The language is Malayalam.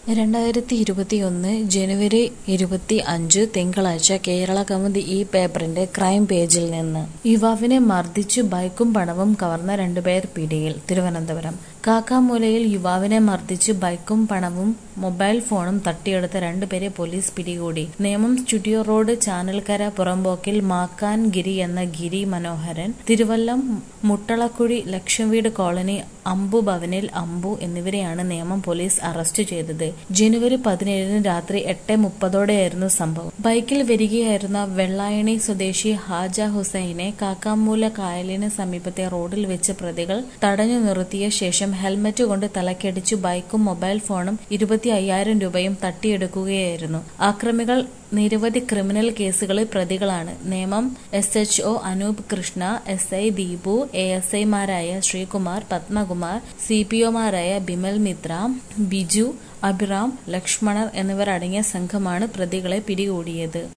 2021 ജനുവരി 25 തിങ്കളാഴ്ച കേരളകൗമുദി ഈ പേപ്പറിന്റെ ക്രൈം പേജിൽ നിന്ന്. യുവാവിനെ മർദ്ദിച്ചു ബൈക്കും പണവും കവർന്ന രണ്ടുപേർ പിടിയിൽ. തിരുവനന്തപുരം കാക്കാമൂലയിൽ യുവാവിനെ മർദ്ദിച്ചു ബൈക്കും പണവും മൊബൈൽ ഫോണും തട്ടിയെടുത്ത രണ്ടുപേരെ പോലീസ് പിടികൂടി. നേമം സ്റ്റുഡിയോ റോഡ് ചാനൽക്കര പുറമ്പോക്കിൽ മാക്കാൻഗിരി എന്ന ഗിരി മനോഹരൻ, തിരുവല്ലം മുട്ടളക്കുഴി ലക്ഷംവീട് കോളനി അമ്പു ഭവനിൽ അമ്പു എന്നിവരെയാണ് നേമം പോലീസ് അറസ്റ്റ് ചെയ്തത്. ജനുവരി 17 രാത്രി 8:30 സംഭവം. ബൈക്കിൽ വരികയായിരുന്ന വെള്ളായണി സ്വദേശി ഹാജ ഹുസൈനെ കാക്കാമൂല കായലിന് സമീപത്തെ റോഡിൽ വെച്ച് പ്രതികൾ തടഞ്ഞു നിർത്തിയ ശേഷം ഹെൽമറ്റ് കൊണ്ട് തലക്കടിച്ചു ബൈക്കും മൊബൈൽ ഫോണും 25,000 രൂപയും തട്ടിയെടുക്കുകയായിരുന്നു. ആക്രമികൾ നിരവധി ക്രിമിനൽ കേസുകളിൽ പ്രതികളാണ്. Nemom SHO Anoop Krishna, SI Deepu, ASI മാരായ ശ്രീകുമാർ, പത്മകുമാർ, CPO മാരായ ബിമൽ മിത്ര, ബിജു, അഭിറാം, ലക്ഷ്മണർ എന്നിവരടങ്ങിയ സംഘമാണ് പ്രതികളെ പിടികൂടിയത്.